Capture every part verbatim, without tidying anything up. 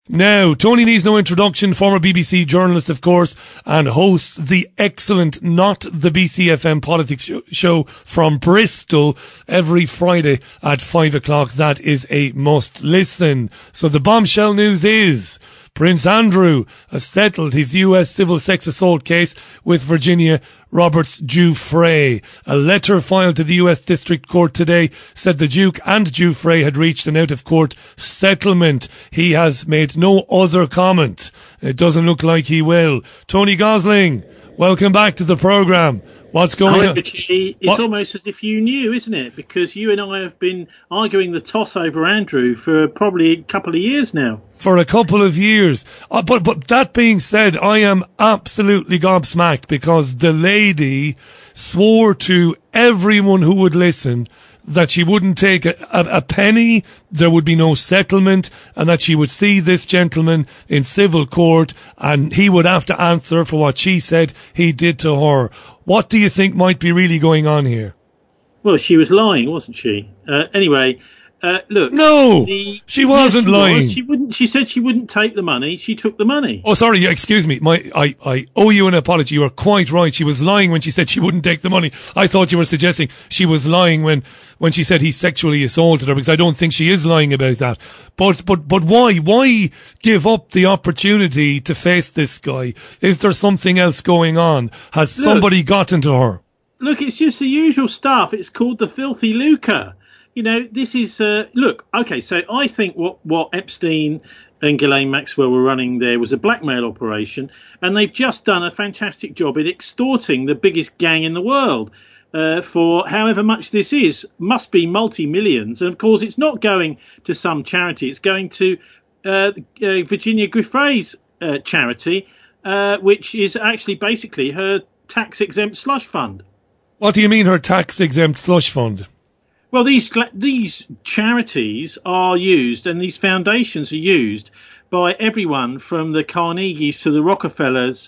Now, Tony needs no introduction, former B B C journalist, of course, and hosts the excellent Not the B C F M Politics show from Bristol every Friday at five o'clock. That is a must listen. So the bombshell news is Prince Andrew has settled his U S civil sex assault case with Virginia Roberts Giuffre. A letter filed to the U S District Court today said the Duke and Giuffre had reached an out-of-court settlement. He has made no other comment. It doesn't look like he will. Tony Gosling, welcome back to the programme. What's going Hi, on? Richie. It's what? Almost as if you knew, isn't it? Because you and I have been arguing the toss over Andrew for probably a couple of years now. For a couple of years. Uh, but, but that being said, I am absolutely gobsmacked because the lady swore to everyone who would listen that she wouldn't take a, a, a penny, there would be no settlement, and that she would see this gentleman in civil court and he would have to answer for what she said he did to her. What do you think might be really going on here? Well, she was lying, wasn't she? Uh, anyway, uh, look. No, the, she wasn't yes, she lying. Was. She wouldn't. She said she wouldn't take the money. She took the money. Oh, sorry. Excuse me. My, I, I owe you an apology. You are quite right. She was lying when she said she wouldn't take the money. I thought you were suggesting she was lying when, when she said he sexually assaulted her, because I don't think she is lying about that. But, but, but why? Why give up the opportunity to face this guy? Is there something else going on? Has look, somebody gotten to her? Look, it's just the usual stuff. It's called the filthy lucre. You know, this is, uh, look, okay, so I think what, what Epstein and Ghislaine Maxwell were running there was a blackmail operation, and they've just done a fantastic job at extorting the biggest gang in the world uh, for however much this is, must be multi-millions. And, of course, it's not going to some charity. It's going to uh, uh, Virginia Giuffre's uh, charity, uh, which is actually basically her tax-exempt slush fund. What do you mean her tax-exempt slush fund? Well, these these charities are used, and these foundations are used by everyone from the Carnegies to the Rockefellers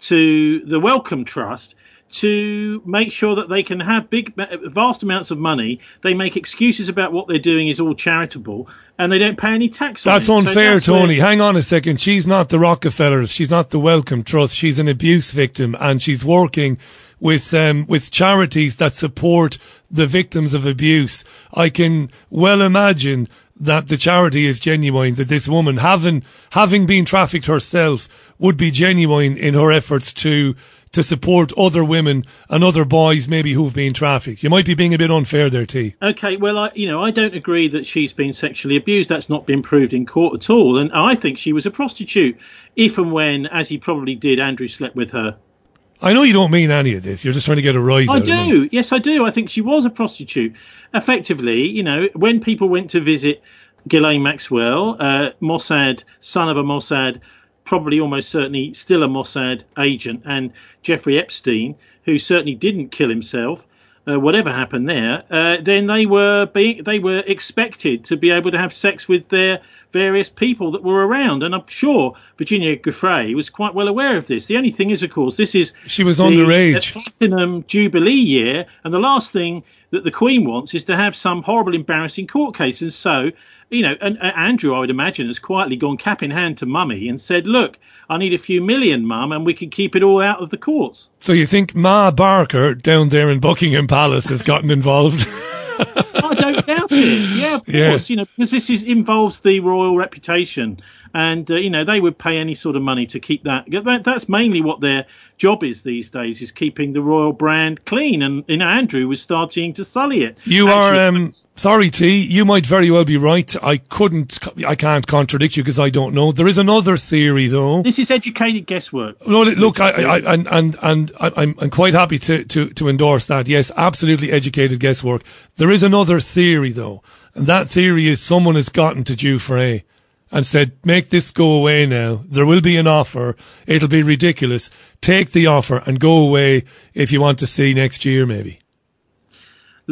to the Wellcome Trust to make sure that they can have big, vast amounts of money. They make excuses about what they're doing is all charitable, and they don't pay any tax on it. That's unfair, so that's Tony. where... Hang on a second. She's not the Rockefellers. She's not the Wellcome Trust. She's an abuse victim, and she's working with um with charities that support the victims of abuse. I can well imagine that the charity is genuine, that this woman, having having been trafficked herself, would be genuine in her efforts to to support other women and other boys maybe who've been trafficked. You might be being a bit unfair there, T. Okay, well, I, you know, I don't agree that she's been sexually abused. That's not been proved in court at all. And I think she was a prostitute, if and when, as he probably did, Andrew slept with her. I know you don't mean any of this. You're just trying to get a rise I out do. of me. Yes, I do. I think she was a prostitute. Effectively, you know, when people went to visit Ghislaine Maxwell, uh, Mossad, son of a Mossad, probably almost certainly still a Mossad agent, and Jeffrey Epstein, who certainly didn't kill himself, uh, whatever happened there, uh, then they were being, they were expected to be able to have sex with their various people that were around. And I'm sure Virginia Giuffre was quite well aware of this. The only thing is, of course, this is she was the, underage. The Platinum Jubilee year, and the last thing that the Queen wants is to have some horrible, embarrassing court case. And so, you know, and, and Andrew, I would imagine, has quietly gone cap in hand to Mummy and said, look, I need a few million, Mum, and we can keep it all out of the courts. So you think Ma Barker down there in Buckingham Palace has gotten involved? I don't doubt it. Yeah, of yeah. course. You know, because this is, involves the royal reputation, and uh, you know, they would pay any sort of money to keep that. that. That's mainly what their job is these days: is keeping the royal brand clean. And you know, Andrew was starting to sully it. You Actually, are um, sorry, T. You might very well be right. I couldn't. I can't contradict you because I don't know. There is another theory, though. This is educated guesswork. No, look, I, I, I and and and I'm I'm quite happy to to to endorse that. Yes, absolutely educated guesswork. There is another theory, though, and that theory is someone has gotten to Giuffre and said, make this go away now. There will be an offer. It'll be ridiculous. Take the offer and go away if you want to see next year, maybe. Look,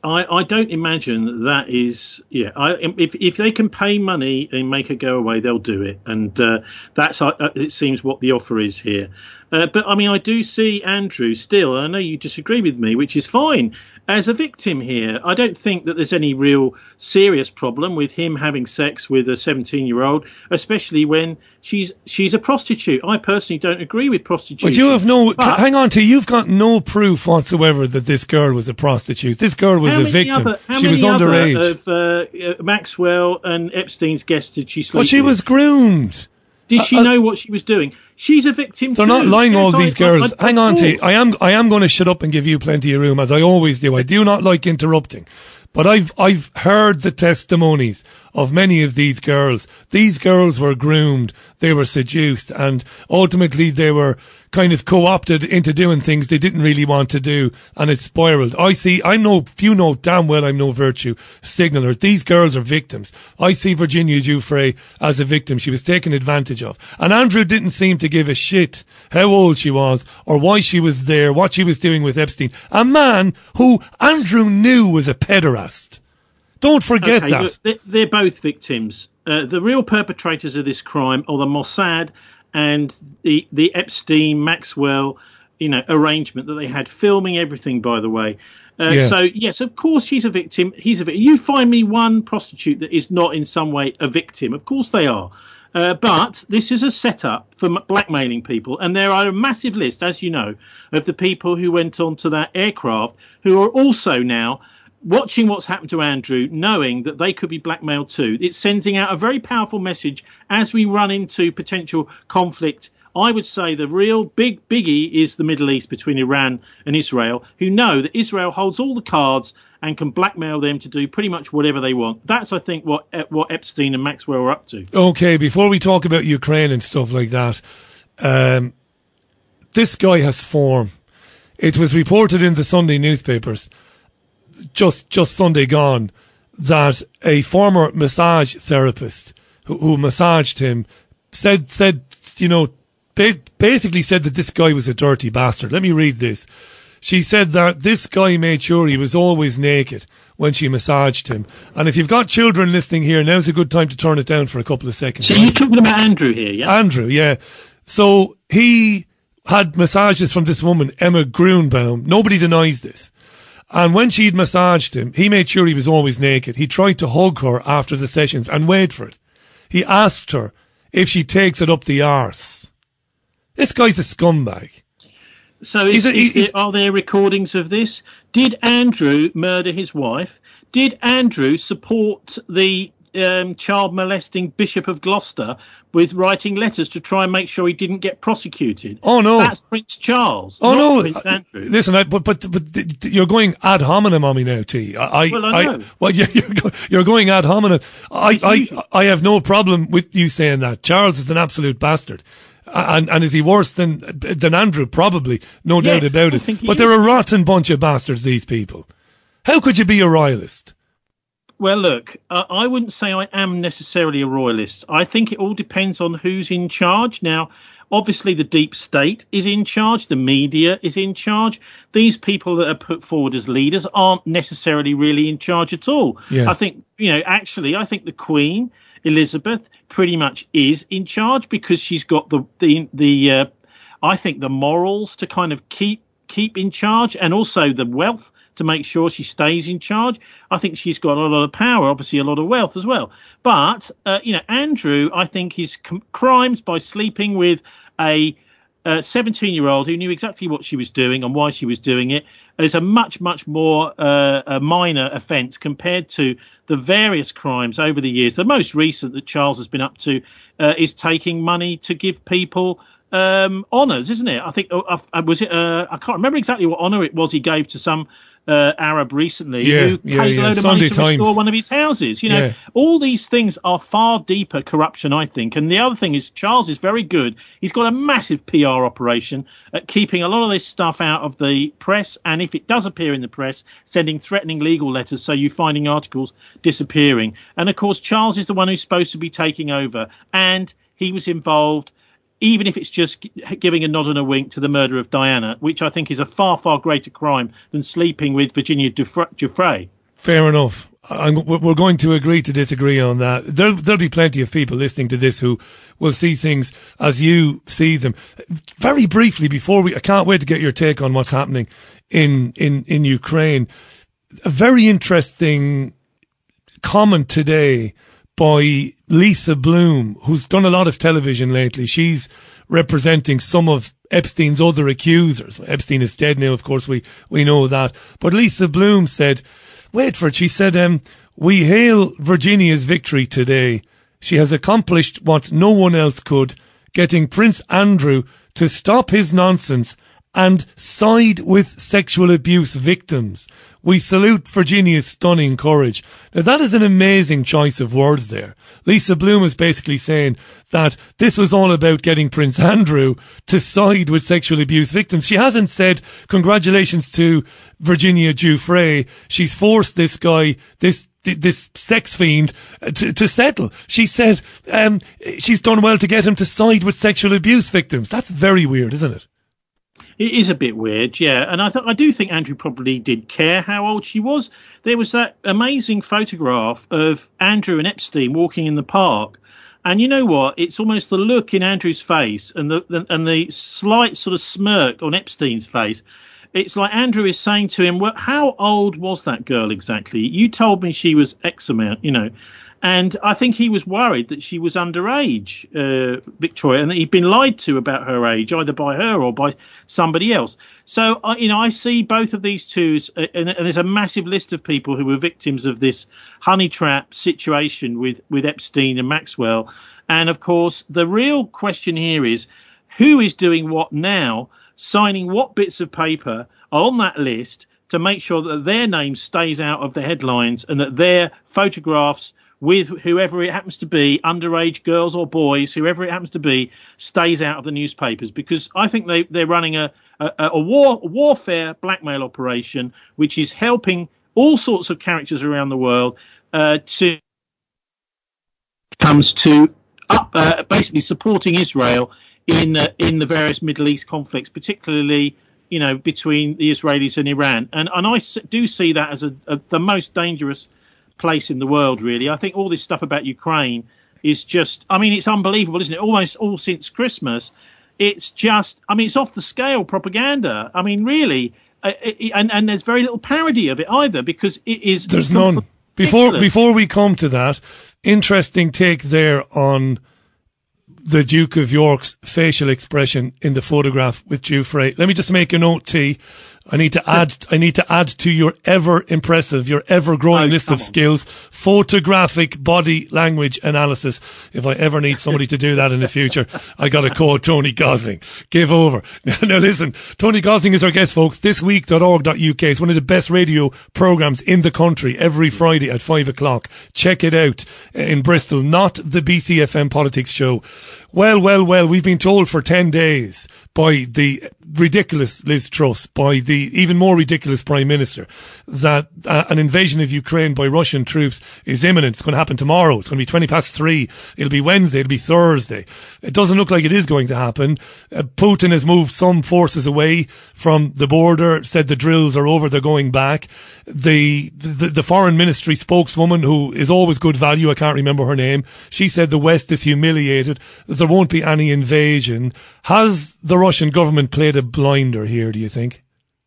I, I don't imagine that is, yeah, I, if if they can pay money and make her go away, they'll do it. And uh, that's, uh, it seems, what the offer is here. Uh, but, I mean, I do see Andrew still, and I know you disagree with me, which is fine, as a victim here. I don't think that there's any real serious problem with him having sex with a seventeen-year-old, especially when she's she's a prostitute. I personally don't agree with prostitution. But you have no, but, hang on to, you've got no proof whatsoever that this girl was a prostitute. This girl was a victim. Other, how she was many underage. Other of uh, Maxwell and Epstein's guests did she sleep But she with? was groomed. Did she uh, know what she was doing? She's a victim They're too. not lying, Yes, all I, these I, girls. I, I, Hang on I, to, I am, I am going to shut up and give you plenty of room, as I always do. I do not like interrupting. But I've, I've heard the testimonies of many of these girls. These girls were groomed, they were seduced, and ultimately they were kind of co-opted into doing things they didn't really want to do, and it spiraled. I see, I know, you know damn well I'm no virtue signaler. These girls are victims. I see Virginia Giuffre as a victim. She was taken advantage of. And Andrew didn't seem to give a shit how old she was, or why she was there, what she was doing with Epstein. A man who Andrew knew was a pederast. Don't forget okay, that. They're, they're both victims. Uh, the real perpetrators of this crime are the Mossad and the the Epstein Maxwell, you know, arrangement that they had, filming everything, by the way. Uh, yeah. So yes, of course she's a victim. He's a victim. You find me one prostitute that is not in some way a victim. Of course they are. Uh, but this is a setup for m- blackmailing people, and there are a massive list, as you know, of the people who went onto that aircraft who are also now watching what's happened to Andrew, knowing that they could be blackmailed too. It's sending out a very powerful message as we run into potential conflict. I would say the real big biggie is the Middle East between Iran and Israel, who know that Israel holds all the cards and can blackmail them to do pretty much whatever they want. That's, I think, what what Epstein and Maxwell are up to. Okay, before we talk about Ukraine and stuff like that, um, this guy has form. It was reported in the Sunday newspapers just just Sunday gone that a former massage therapist who, who massaged him said said you know ba- basically said that this guy was a dirty bastard. Let me read this. She said that this guy made sure he was always naked when she massaged him. And if you've got children listening here, now's a good time to turn it down for a couple of seconds. So right? You're talking about Andrew here, yeah? Andrew, yeah. So he had massages from this woman, Emma Grunbaum. Nobody denies this. And when she'd massaged him, he made sure he was always naked. He tried to hug her after the sessions, and wait for it, he asked her if she takes it up the arse. This guy's a scumbag. So is, a, is there, are there recordings of this? Did Andrew murder his wife? Did Andrew support the um, child molesting Bishop of Gloucester with writing letters to try and make sure he didn't get prosecuted? Oh no, that's Prince Charles. Oh no, Prince Andrew. Listen, I, but but but you're going ad hominem on me now, T. I, well, I know. I, well, you're you're going ad hominem. I I I have no problem with you saying that. Charles is an absolute bastard. And, and is he worse than than Andrew? Probably, no yes, doubt about it. But is. They're a rotten bunch of bastards, these people. How could you be a royalist? Well, look, uh, I wouldn't say I am necessarily a royalist. I think it all depends on who's in charge. Now, obviously, the deep state is in charge. The media is in charge. These people that are put forward as leaders aren't necessarily really in charge at all. Yeah. I think, you know, actually, I think the Queen, Elizabeth, pretty much is in charge because she's got the the the uh, I think the morals to kind of keep keep in charge, and also the wealth to make sure she stays in charge. I think she's got a lot of power, obviously a lot of wealth as well. But uh, you know, Andrew, I think his com- crimes by sleeping with a seventeen-year-old who knew exactly what she was doing and why she was doing it is a much, much more uh, a minor offence compared to the various crimes over the years. The most recent that Charles has been up to uh, is taking money to give people um, honours, isn't it? I think uh, uh, was it. Uh, I can't remember exactly what honour it was he gave to some uh, Arab recently yeah, who yeah, paid yeah. a load of Sunday money to Times. restore one of his houses. You know, yeah. all these things are far deeper corruption, I think. And the other thing is Charles is very good. He's got a massive P R operation at keeping a lot of this stuff out of the press. And if it does appear in the press, sending threatening legal letters. So you're finding articles disappearing. And of course, Charles is the one who's supposed to be taking over. And he was involved, even if it's just giving a nod and a wink to the murder of Diana, which I think is a far, far greater crime than sleeping with Virginia Giuffre. Fair enough. I'm, we're going to agree to disagree on that. There'll, there'll be plenty of people listening to this who will see things as you see them. Very briefly, before we, I can't wait to get your take on what's happening in, in, in Ukraine. A very interesting comment today by Lisa Bloom, who's done a lot of television lately. She's representing some of Epstein's other accusers. Epstein is dead now, of course, we, we know that. But Lisa Bloom said, wait for it, she said, um, we hail Virginia's victory today. She has accomplished what no one else could, getting Prince Andrew to stop his nonsense and side with sexual abuse victims. We salute Virginia's stunning courage. Now that is an amazing choice of words there. Lisa Bloom is basically saying that this was all about getting Prince Andrew to side with sexual abuse victims. She hasn't said congratulations to Virginia Giuffre. She's forced this guy, this this sex fiend, to, to settle. She said um, she's done well to get him to side with sexual abuse victims. That's very weird, isn't it? It is a bit weird, yeah. And I th- I do think Andrew probably did care how old she was. There was that amazing photograph of Andrew and Epstein walking in the park. And you know what? It's almost the look in Andrew's face and the, the and the slight sort of smirk on Epstein's face. It's like Andrew is saying to him, well, how old was that girl exactly? You told me she was X amount, you know. And I think he was worried that she was underage, uh, Victoria, and that he'd been lied to about her age, either by her or by somebody else. So, uh, you know, I see both of these two, uh, and, and there's a massive list of people who were victims of this honey trap situation with, with Epstein and Maxwell. And, of course, the real question here is who is doing what now, signing what bits of paper on that list to make sure that their name stays out of the headlines and that their photographs with whoever it happens to be, underage girls or boys, whoever it happens to be, stays out of the newspapers. Because I think they, they're running a, a, a war warfare blackmail operation, which is helping all sorts of characters around the world uh, to comes to up, uh, basically supporting Israel in uh, in the various Middle East conflicts, particularly, you know, between the Israelis and Iran. And and I do see that as a, a, the most dangerous place in the world, really. I think all this stuff about Ukraine is just, I mean, it's unbelievable, isn't it? Almost all since Christmas, it's just, I mean, it's off the scale propaganda. I mean, really, uh, it, and and there's very little parody of it either, because it is. There's none. Before before we come to that, interesting take there on the Duke of York's facial expression in the photograph with Giuffre. Let me just make a note, T. I need to add, I need to add to your ever impressive, your ever growing oh, list of on. skills, photographic body language analysis. If I ever need somebody to do that in the future, I got to call Tony Gosling. Give over. Now, now listen, Tony Gosling is our guest, folks. this week dot org dot U K. It's one of the best radio programs in the country every Friday at five o'clock. Check it out in Bristol, not the B C F M Politics Show. Well, well, well, we've been told for ten days by the ridiculous Liz Truss, by the even more ridiculous Prime Minister, that uh, an invasion of Ukraine by Russian troops is imminent. It's going to happen tomorrow. It's going to be twenty past three. It'll be Wednesday. It'll be Thursday. It doesn't look like it is going to happen. Uh, Putin has moved some forces away from the border, said the drills are over, they're going back. The, the, the foreign ministry spokeswoman, who is always good value, I can't remember her name, she said the West is humiliated, there won't be any invasion. Has the Russian government played a blinder here, do you think?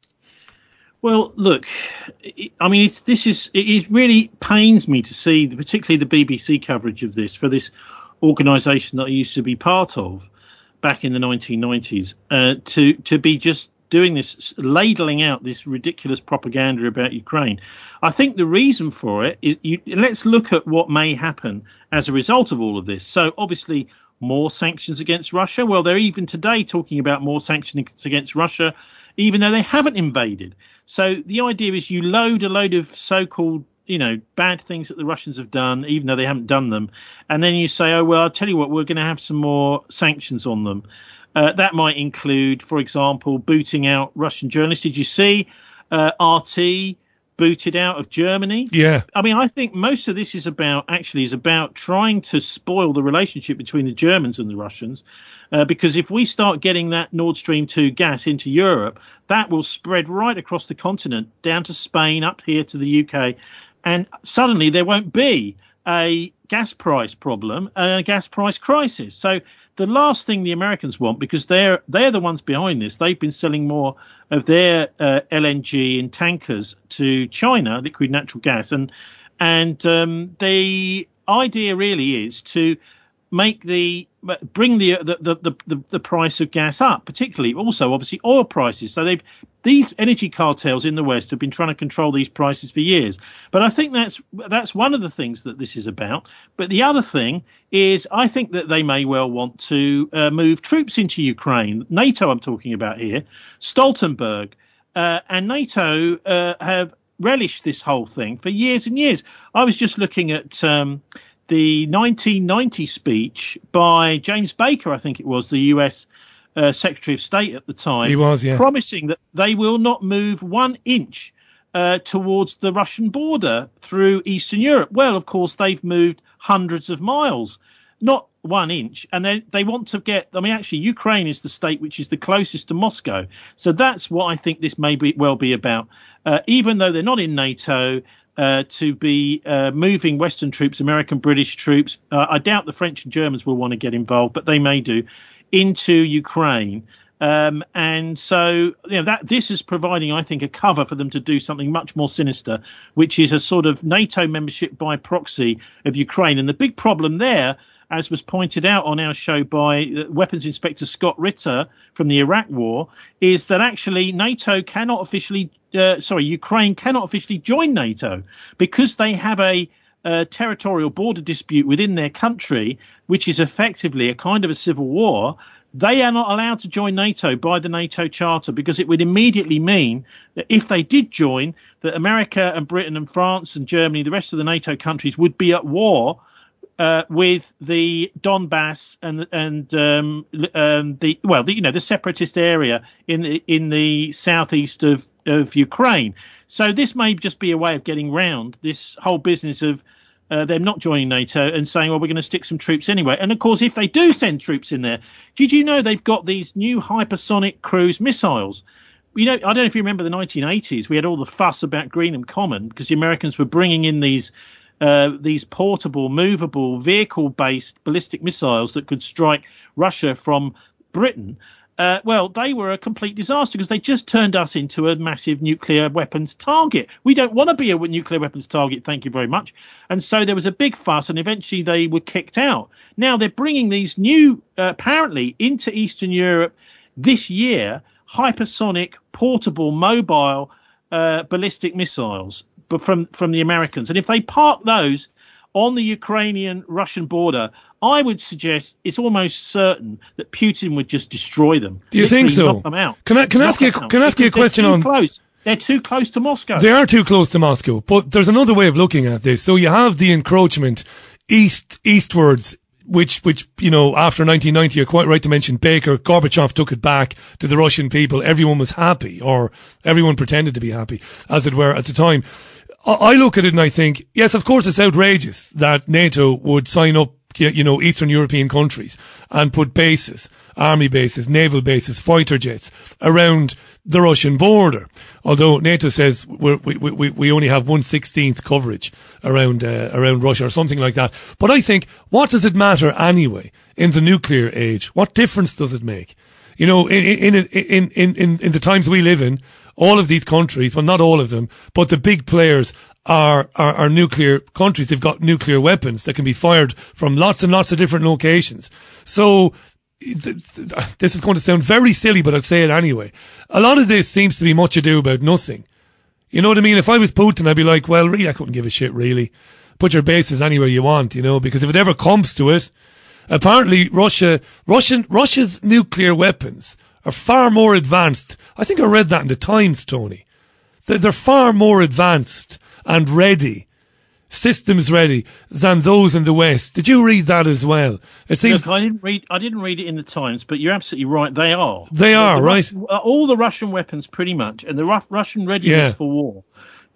Well, look, I mean, it's, this is, it really pains me to see, particularly the B B C coverage of this for this organisation that I used to be part of back in the nineteen nineties, uh, to, to be just doing this, ladling out this ridiculous propaganda about Ukraine. I think the reason for it is, you, let's look at what may happen as a result of all of this. So obviously more sanctions against Russia. Well, they're even today talking about more sanctions against Russia, even though they haven't invaded. So the idea is you load a load of so-called, you know, bad things that the Russians have done, even though they haven't done them. And then you say, oh, well, I'll tell you what, we're going to have some more sanctions on them. Uh, that might include, for example, booting out Russian journalists. Did you see uh, R T booted out of Germany. Yeah. I mean, I think most of this is about actually is about trying to spoil the relationship between the Germans and the Russians. Uh, because if we start getting that Nord Stream two gas into Europe, that will spread right across the continent, down to Spain, up here to the U K. And suddenly there won't be a gas price problem, a gas price crisis. So the last thing the Americans want, because they're they're the ones behind this, they've been selling more of their uh, L N G in tankers to China, liquid natural gas. And, and um, the idea really is to make the bring the the, the the the price of gas up, particularly also obviously oil prices. So they've these energy cartels in the West have been trying to control these prices for years. But I think that's that's one of the things that this is about. But the other thing is, I think that they may well want to uh, move troops into Ukraine. NATO, I'm talking about here, Stoltenberg uh, and NATO uh, have relished this whole thing for years and years. I was just looking at Um, the nineteen ninety speech by James Baker, I think it was, the U S uh, Secretary of State at the time. He was, yeah. Promising that they will not move one inch uh, towards the Russian border through Eastern Europe. Well, of course, they've moved hundreds of miles, not one inch. And they they want to get, I mean, actually, Ukraine is the state which is the closest to Moscow. So that's what I think this may be, well be about. Uh, even though they're not in NATO, Uh, to be uh, moving Western troops, American, British troops. Uh, I doubt the French and Germans will want to get involved, but they may do, into Ukraine. Um, and so, you know, that this is providing, I think, a cover for them to do something much more sinister, which is a sort of NATO membership by proxy of Ukraine. And the big problem there, as was pointed out on our show by Weapons Inspector Scott Ritter from the Iraq War, is that actually NATO cannot officially, uh, sorry, Ukraine cannot officially join NATO because they have a, a territorial border dispute within their country, which is effectively a kind of a civil war. They are not allowed to join NATO by the NATO Charter, because it would immediately mean that if they did join, that America and Britain and France and Germany, the rest of the NATO countries, would be at war Uh, with the Donbass and and um, um, the well, the, you know, the separatist area in the in the southeast of, of Ukraine. So this may just be a way of getting round this whole business of uh, them not joining NATO and saying, well, we're going to stick some troops anyway. And of course, if they do send troops in there, did you know they've got these new hypersonic cruise missiles? You know, I don't know if you remember the nineteen eighties. We had all the fuss about Greenham Common because the Americans were bringing in these. Uh, these portable, movable, vehicle-based ballistic missiles that could strike Russia from Britain. Uh, well, they were a complete disaster because they just turned us into a massive nuclear weapons target. We don't want to be a nuclear weapons target, thank you very much. And so there was a big fuss, and eventually they were kicked out. Now they're bringing these new, uh, apparently, into Eastern Europe this year, hypersonic, portable, mobile uh, ballistic missiles. But from, from the Americans. And if they park those on the Ukrainian-Russian border, I would suggest it's almost certain that Putin would just destroy them. Do you think so? Knock them out. Can I can I ask you can I ask you a question on? Close. They're too close to Moscow. They are too close to Moscow. But there's another way of looking at this. So you have the encroachment east eastwards. Which, which, you know, after nineteen ninety, you're quite right to mention Baker, Gorbachev took it back to the Russian people. Everyone was happy, or everyone pretended to be happy, as it were, at the time. I, I look at it and I think, yes, of course it's outrageous that NATO would sign up, you know, Eastern European countries and put bases, army bases, naval bases, fighter jets around the Russian border. Although NATO says we're, we we we only have one sixteenth coverage around uh, around Russia or something like that. But I think, what does it matter anyway in the nuclear age? What difference does it make? You know, in in in in in, in the times we live in, all of these countries, well, not all of them, but the big players are, are, are nuclear countries. They've got nuclear weapons that can be fired from lots and lots of different locations. So, this is going to sound very silly, but I'll say it anyway. A lot of this seems to be much ado about nothing. You know what I mean? If I was Putin, I'd be like, well, really, I couldn't give a shit, really. Put your bases anywhere you want, you know, because if it ever comes to it, apparently Russia, Russian, Russia's nuclear weapons are far more advanced. I think I read that in the Times, Tony. They're, they're far more advanced and ready, systems ready, than those in the West. Did you read that as well? It seems. Look, I didn't read. I didn't read it in the Times, but you're absolutely right. They are. They are, the right? Russian, all the Russian weapons, pretty much, and the Ru- Russian readiness yeah. for war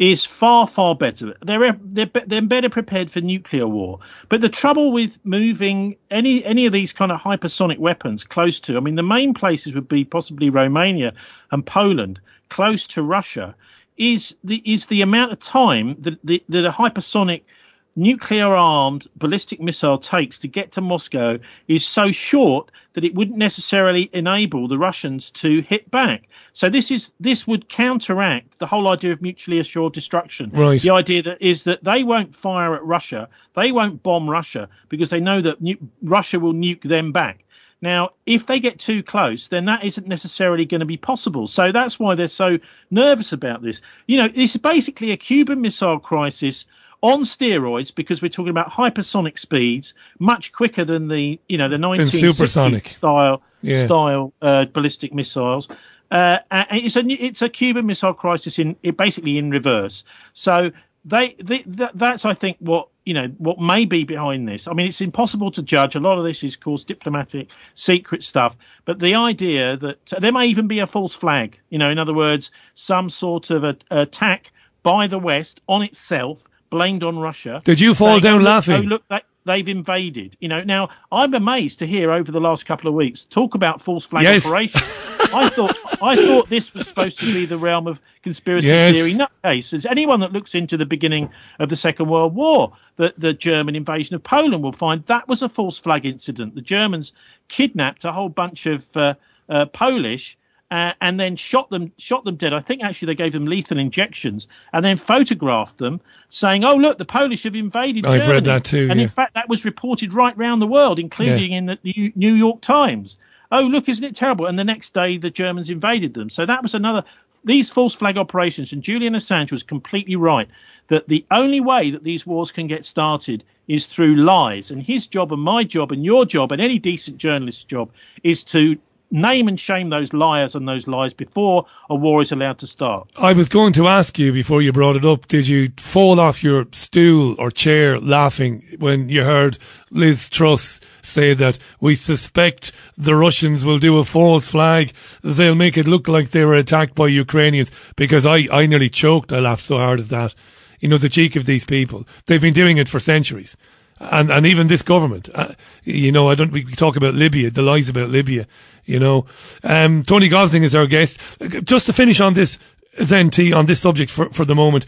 is far, far better. They're, they're they're better prepared for nuclear war. But the trouble with moving any any of these kind of hypersonic weapons close to, I mean, the main places would be possibly Romania and Poland, close to Russia, is the is the amount of time that the, that a hypersonic nuclear-armed ballistic missile takes to get to Moscow is so short that it wouldn't necessarily enable the Russians to hit back. So this is this would counteract the whole idea of mutually assured destruction. Right. The idea that is that they won't fire at Russia, they won't bomb Russia because they know that nu- Russia will nuke them back. Now, if they get too close, then that isn't necessarily going to be possible. So that's why they're so nervous about this. You know, it's basically a Cuban Missile Crisis on steroids, because we're talking about hypersonic speeds, much quicker than the, you know, the nineteen sixties style yeah. style uh, ballistic missiles. Uh, and it's a it's a Cuban Missile Crisis in it basically in reverse. So they, they that, that's I think what you know what may be behind this. I mean, it's impossible to judge. A lot of this is, of course, diplomatic, secret stuff. But the idea that there may even be a false flag. You know, in other words, some sort of a, attack by the West on itself, blamed on Russia. Did you fall saying, down oh, look, laughing? Oh, look, they, they've invaded. You know, now I'm amazed to hear over the last couple of weeks talk about false flag yes. operations. I thought I thought this was supposed to be the realm of conspiracy yes. theory nutcases. Anyone that looks into the beginning of the Second World War, the, the German invasion of Poland, will find that was a false flag incident. The Germans kidnapped a whole bunch of uh, uh, Polish. Uh, and then shot them, shot them dead. I think actually they gave them lethal injections, and then photographed them, saying, "Oh, look, the Polish have invaded Germany." I've read that too. And yeah. in fact, that was reported right round the world, including yeah. in the New York Times. Oh, look, isn't it terrible? And the next day, the Germans invaded them. So that was another. These false flag operations, and Julian Assange was completely right that the only way that these wars can get started is through lies. And his job, and my job, and your job, and any decent journalist's job is to name and shame those liars and those lies before a war is allowed to start. I was going to ask you before you brought it up, did you fall off your stool or chair laughing when you heard Liz Truss say that we suspect the Russians will do a false flag, they'll make it look like they were attacked by Ukrainians? Because I, I nearly choked, I laughed so hard at that. You know, the cheek of these people. They've been doing it for centuries. And, and even this government, uh, you know, I don't, we talk about Libya, the lies about Libya, you know. Um, Tony Gosling is our guest. Just to finish on this, then, T, on this subject for, for the moment,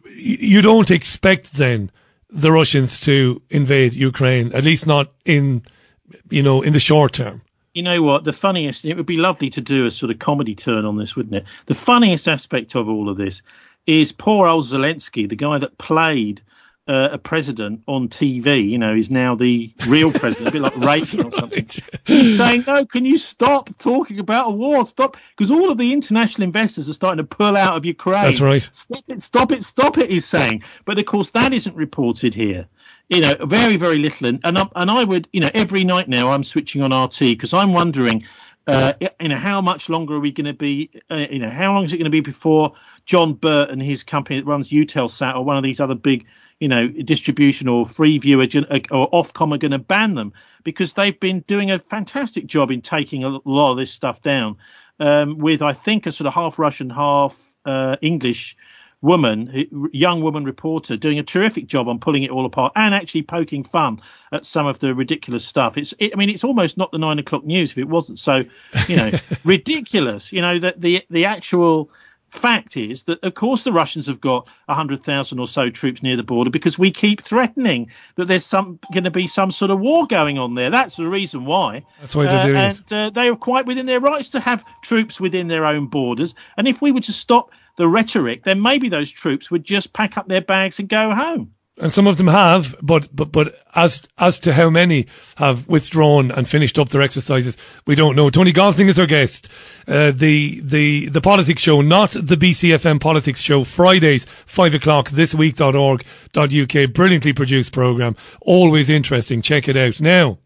you don't expect then the Russians to invade Ukraine, at least not in, you know, in the short term. You know what? The funniest, it would be lovely to do a sort of comedy turn on this, wouldn't it? The funniest aspect of all of this is poor old Zelensky, the guy that played Uh, a president on T V, you know, is now the real president, a bit like Reagan or something. Right. He's saying, no, can you stop talking about a war? Stop. Because all of the international investors are starting to pull out of Ukraine. That's right. Stop it, stop it, stop it, he's saying. But of course, that isn't reported here. You know, very, very little. And, and, I, and I would, you know, every night now I'm switching on R T because I'm wondering, uh, you know, how much longer are we going to be, uh, you know, how long is it going to be before John Burt and his company that runs Eutelsat or one of these other big, you know, distribution or Freeview or Ofcom are going to ban them, because they've been doing a fantastic job in taking a lot of this stuff down um, with, I think, a sort of half Russian, half uh, English woman, young woman reporter, doing a terrific job on pulling it all apart and actually poking fun at some of the ridiculous stuff. It's, it, I mean, it's almost not the nine o'clock news if it wasn't so, you know, ridiculous. You know, that the the actual fact is that, of course, the Russians have got one hundred thousand or so troops near the border because we keep threatening that there's some going to be some sort of war going on there. That's the reason why. That's why they're doing uh, it. And uh, they are quite within their rights to have troops within their own borders. And if we were to stop the rhetoric, then maybe those troops would just pack up their bags and go home. And some of them have, but, but, but as, as to how many have withdrawn and finished up their exercises, we don't know. Tony Gosling is our guest. Uh, the, the, the politics show, not the B C F M politics show, Fridays, five o'clock, thisweek dot org dot U K. Brilliantly produced program. Always interesting. Check it out. Now,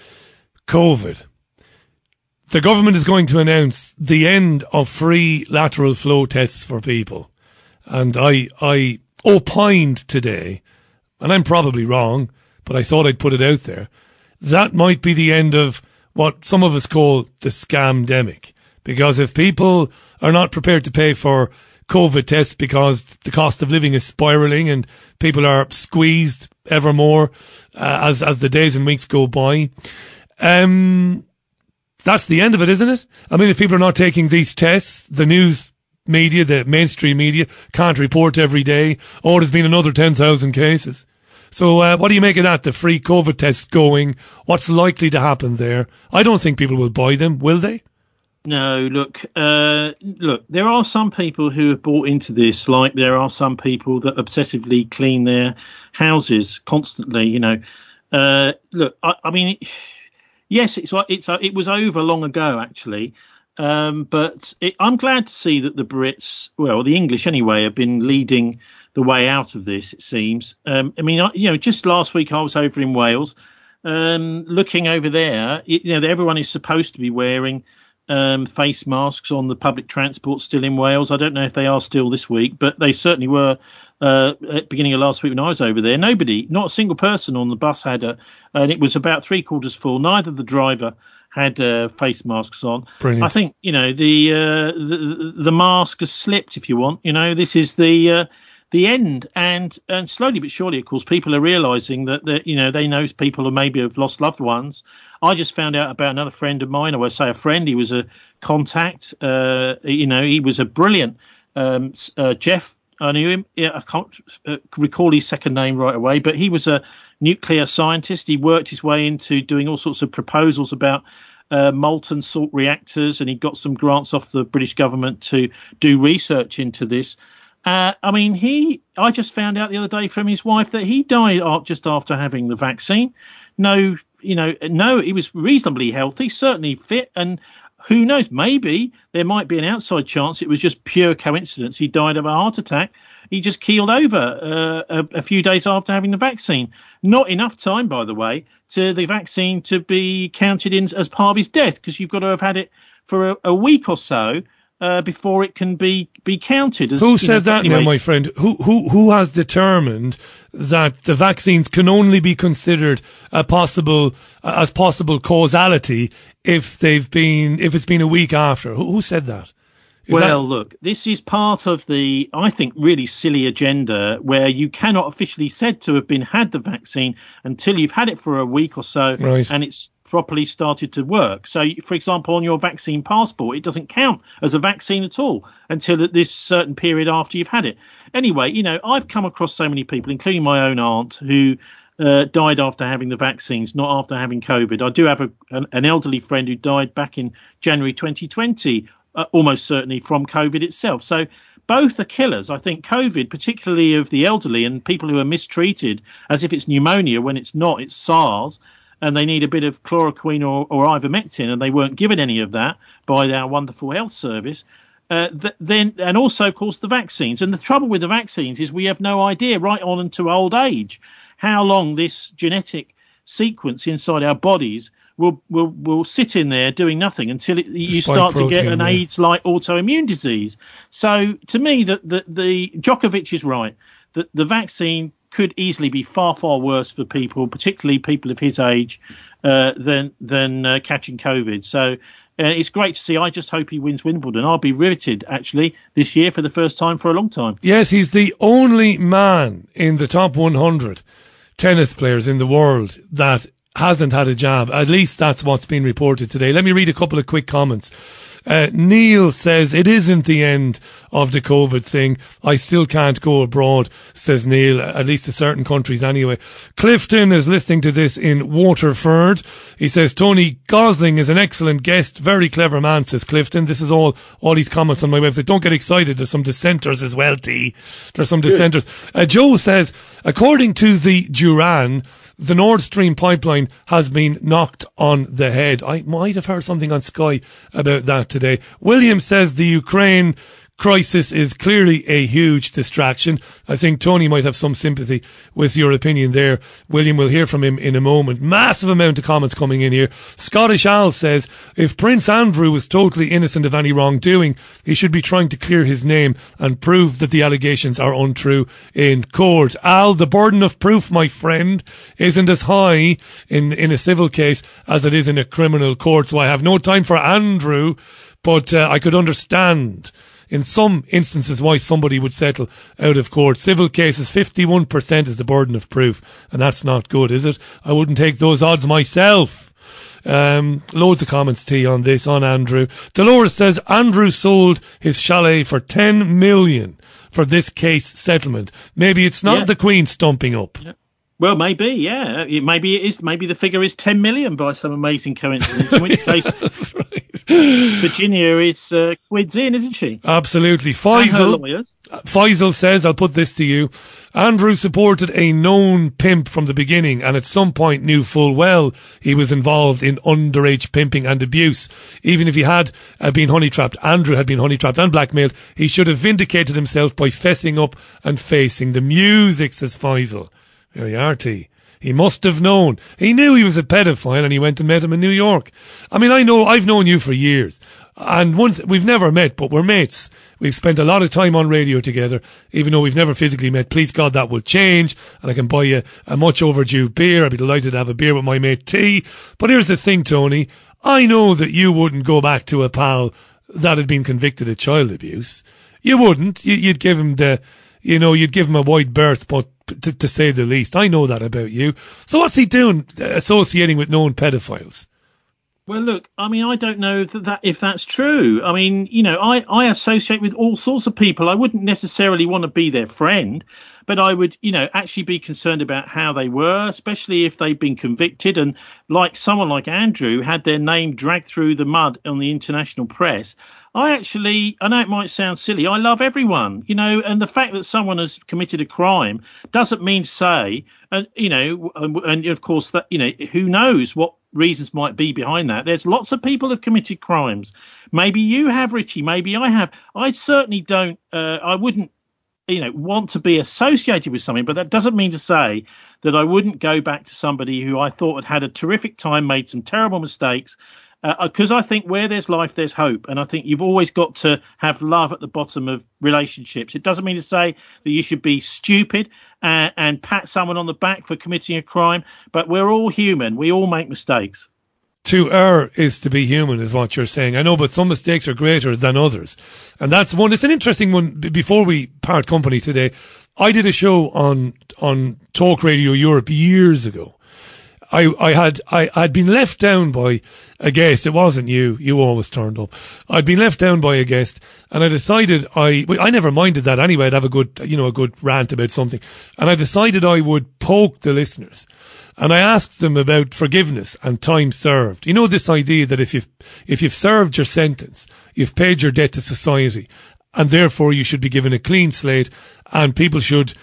COVID. The government is going to announce the end of free lateral flow tests for people. And I, I opined today, and I'm probably wrong, but I thought I'd put it out there, that might be the end of what some of us call the scamdemic. Because if people are not prepared to pay for COVID tests because the cost of living is spiraling and people are squeezed ever more uh, as as the days and weeks go by. Um, that's the end of it, isn't it? I mean, if people are not taking these tests, the news media, the mainstream media, can't report every day, oh, there's been another ten thousand cases. So uh, what do you make of that? The free COVID tests going, what's likely to happen there? I don't think people will buy them, will they? No, look, uh, look, there are some people who have bought into this, like there are some people that obsessively clean their houses constantly, you know. Uh, look, I, I mean, yes, it's it's it was over long ago, actually. Um, but it, I'm glad to see that the Brits, well, the English anyway, have been leading the way out of this, it seems. Um, I mean, I, you know, just last week I was over in Wales, um, looking over there, it, you know, everyone is supposed to be wearing um, face masks on the public transport still in Wales. I don't know if they are still this week, but they certainly were uh, at the beginning of last week when I was over there. Nobody, not a single person on the bus had a, and it was about three quarters full. Neither the driver had uh, face masks on. Brilliant. I think, you know, the, uh, the the mask has slipped, if you want. You know, this is the uh, the end. And and slowly but surely, of course, people are realising that, that, you know, they know people who maybe have lost loved ones. I just found out about another friend of mine, or I say a friend, he was a contact. Uh, you know, he was a brilliant um, uh, Jeff. I knew him. Yeah, I can't uh, recall his second name right away, but he was a nuclear scientist. He worked his way into doing all sorts of proposals about uh, molten salt reactors, and he got some grants off the British government to do research into this. Uh, I mean, he. I just found out the other day from his wife that he died just after having the vaccine. No, you know, no, he was reasonably healthy, certainly fit, and who knows, maybe there might be an outside chance it was just pure coincidence. He died of a heart attack. He just keeled over uh, a, a few days after having the vaccine. Not enough time, by the way, to the vaccine to be counted in as part of his death, because you've got to have had it for a, a week or so uh, before it can be, be counted. As, who said know, that anyway. now, my friend? Who, who, who has determined that the vaccines can only be considered a possible, uh, as possible causality if they've been, if it's been a week after? Who, who said that? Is well, that... look, this is part of the, I think, really silly agenda where you cannot officially said to have been had the vaccine until you've had it for a week or so, right, and it's properly started to work. So, for example, on your vaccine passport, it doesn't count as a vaccine at all until at this certain period after you've had it. Anyway, you know, I've come across so many people, including my own aunt, who uh, died after having the vaccines, not after having COVID. I do have a, an, an elderly friend who died back in January twenty twenty. Uh, almost certainly from COVID itself. So both are killers. I think COVID, particularly of the elderly and people who are mistreated as if it's pneumonia when it's not, it's SARS, and they need a bit of chloroquine or, or ivermectin, and they weren't given any of that by our wonderful health service. Uh, th- then, and also, of course, the vaccines. And the trouble with the vaccines is we have no idea right on into old age how long this genetic sequence inside our bodies will will will sit in there doing nothing until it, you start protein, to get an yeah. AIDS-like autoimmune disease. So to me, the, the, the Djokovic is right. The, the vaccine could easily be far, far worse for people, particularly people of his age, uh, than, than uh, catching COVID. So uh, it's great to see. I just hope he wins Wimbledon. I'll be riveted, actually, this year for the first time for a long time. Yes, he's the only man in the top one hundred tennis players in the world that hasn't had a jab. At least that's what's been reported today. Let me read a couple of quick comments. Uh, Neil says, it isn't the end of the COVID thing. I still can't go abroad, says Neil, at least to certain countries anyway. Clifton is listening to this in Waterford. He says, Tony Gosling is an excellent guest. Very clever man, says Clifton. This is all, all these comments on my website. Don't get excited. There's some dissenters as well, T. There's some dissenters. Uh, Joe says, according to the Duran, the Nord Stream pipeline has been knocked on the head. I might have heard something on Sky about that today. William says the Ukraine crisis is clearly a huge distraction. I think Tony might have some sympathy with your opinion there. William, will hear from him in a moment. Massive amount of comments coming in here. Scottish Al says, if Prince Andrew was totally innocent of any wrongdoing, he should be trying to clear his name and prove that the allegations are untrue in court. Al, the burden of proof, my friend, isn't as high in, in a civil case as it is in a criminal court. So I have no time for Andrew, but uh, I could understand in some instances why somebody would settle out of court. Civil cases, fifty-one percent is the burden of proof, and that's not good, is it? I wouldn't take those odds myself. Um, loads of comments to you on this, on Andrew. Dolores says Andrew sold his chalet for ten million for this case settlement. Maybe it's not yeah. the Queen stumping up. Yeah. Well, maybe, yeah. It, maybe it is. Maybe the figure is ten million by some amazing coincidence. In which case, that's right. Virginia is uh, quids in, isn't she? Absolutely. Faisal, Faisal says, I'll put this to you. Andrew supported a known pimp from the beginning, and at some point knew full well he was involved in underage pimping and abuse. Even if he had uh, been honey trapped, Andrew had been honey trapped and blackmailed, he should have vindicated himself by fessing up and facing the music, says Faisal. There you are, T. He must have known. He knew he was a pedophile and he went and met him in New York. I mean, I know, I've known you for years. And once, we've never met, but we're mates. We've spent a lot of time on radio together, even though we've never physically met. Please God, that will change. And I can buy you a much overdue beer. I'd be delighted to have a beer with my mate T. But here's the thing, Tony. I know that you wouldn't go back to a pal that had been convicted of child abuse. You wouldn't. You, you'd give him the, you know, you'd give him a wide berth, but To, to say the least. I know that about you. So what's he doing associating with known pedophiles? Well, look, I mean, I don't know that, that if that's true. I mean, you know, I, I associate with all sorts of people. I wouldn't necessarily want to be their friend, but I would, you know, actually be concerned about how they were, especially if they've been convicted and like someone like Andrew had their name dragged through the mud on the international press. I actually, I know it might sound silly, I love everyone, you know, and the fact that someone has committed a crime doesn't mean to say, and you know, and, and of course that, you know, who knows what reasons might be behind that. There's lots of people who've committed crimes. Maybe you have, Richie, maybe I have. I certainly don't, uh, I wouldn't, you know, want to be associated with something, but that doesn't mean to say that I wouldn't go back to somebody who I thought had had a terrific time, made some terrible mistakes, because uh, I think where there's life, there's hope. And I think you've always got to have love at the bottom of relationships. It doesn't mean to say that you should be stupid and, and pat someone on the back for committing a crime, but we're all human. We all make mistakes. To err is to be human, is what you're saying. I know, but some mistakes are greater than others. And that's one, it's an interesting one. Before we part company today, I did a show on, on Talk Radio Europe years ago. I, I had, I, I'd been left down by a guest. It wasn't you. You always turned up. I'd been left down by a guest and I decided I, I never minded that anyway. I'd have a good, you know, a good rant about something. And I decided I would poke the listeners. And I asked them about forgiveness and time served. You know, this idea that if you've, if you've served your sentence, you've paid your debt to society and therefore you should be given a clean slate and people should,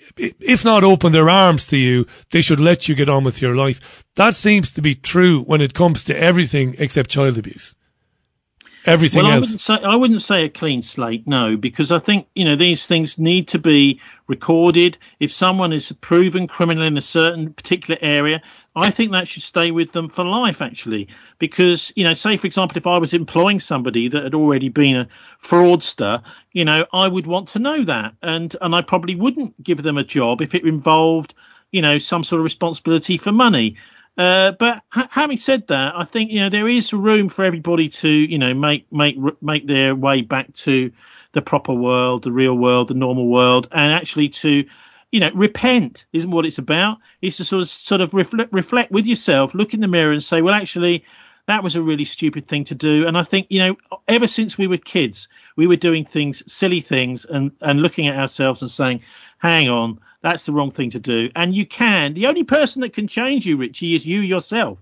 if not open their arms to you, they should let you get on with your life. That seems to be true when it comes to everything except child abuse. Everything well, else. I wouldn't say, I wouldn't say a clean slate, no, because I think, you know, these things need to be recorded. If someone is a proven criminal in a certain particular area, I think that should stay with them for life, actually, because, you know, say, for example, if I was employing somebody that had already been a fraudster, you know, I would want to know that. And, and I probably wouldn't give them a job if it involved, you know, some sort of responsibility for money. Uh, but ha- having said that, I think, you know, there is room for everybody to, you know, make make make their way back to the proper world, the real world, the normal world, and actually to, you know, repent isn't what it's about. It's to sort of sort of reflect, reflect with yourself, look in the mirror and say, well, actually, that was a really stupid thing to do. And I think, you know, ever since we were kids, we were doing things, silly things, and, and looking at ourselves and saying, hang on, that's the wrong thing to do. And you can. The only person that can change you, Richie, is you yourself.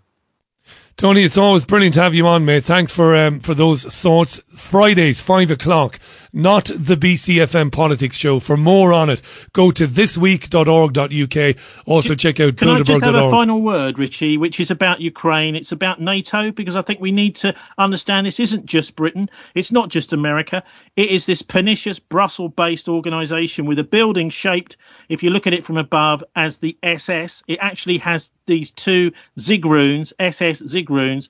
Tony, it's always brilliant to have you on, mate. Thanks for um, for those thoughts. Fridays, five o'clock, not the B C F M Politics Show. For more on it, go to this week dot org dot U K. Also check out Can bilderberg dot org. I just have a final word, Richie, which is about Ukraine. It's about NATO, because I think we need to understand this isn't just Britain. It's not just America. It is this pernicious Brussels-based organisation with a building shaped, if you look at it from above, as the S S. It actually has these two zig runes, S S zig runes.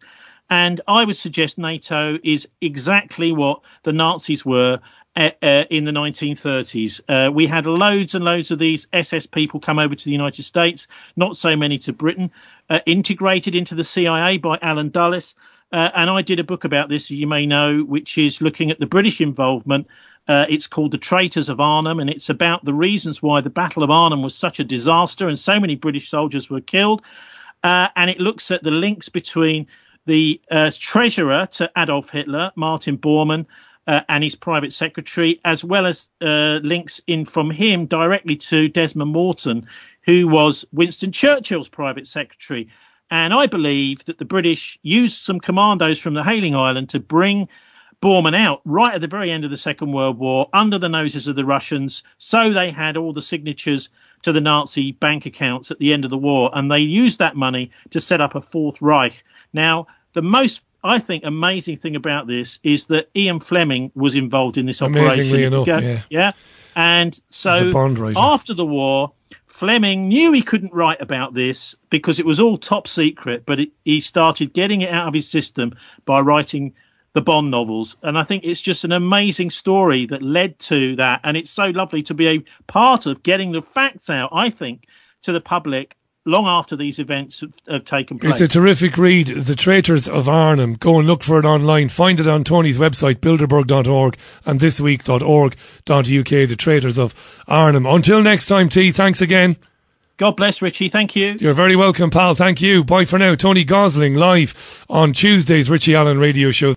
And I would suggest NATO is exactly what the Nazis were uh, uh, in the nineteen thirties. Uh, we had loads and loads of these S S people come over to the United States, not so many to Britain, uh, integrated into the C I A by Alan Dulles. Uh, and I did a book about this, as you may know, which is looking at the British involvement. Uh, it's called The Traitors of Arnhem, and it's about the reasons why the Battle of Arnhem was such a disaster and so many British soldiers were killed. Uh, and it looks at the links between the uh, treasurer to Adolf Hitler, Martin Bormann, uh, and his private secretary, as well as uh, links in from him directly to Desmond Morton, who was Winston Churchill's private secretary. And I believe that the British used some commandos from the Hailing Island to bring Bormann out right at the very end of the Second World War under the noses of the Russians. So they had all the signatures to the Nazi bank accounts at the end of the war. And they used that money to set up a Fourth Reich. Now, the most, I think, amazing thing about this is that Ian Fleming was involved in this Amazingly operation. enough, yeah. Yeah. And so after the war, Fleming knew he couldn't write about this because it was all top secret, but it, he started getting it out of his system by writing the Bond novels. And I think it's just an amazing story that led to that. And it's so lovely to be a part of getting the facts out, I think, to the public long after these events have, have taken place. It's a terrific read, The Traitors of Arnhem. Go and look for it online. Find it on Tony's website, bilderberg dot org and thisweek dot org dot U K, The Traitors of Arnhem. Until next time, T, thanks again. God bless, Richie. Thank you. You're very welcome, pal. Thank you. Bye for now. Tony Gosling live on Tuesday's Richie Allen Radio Show.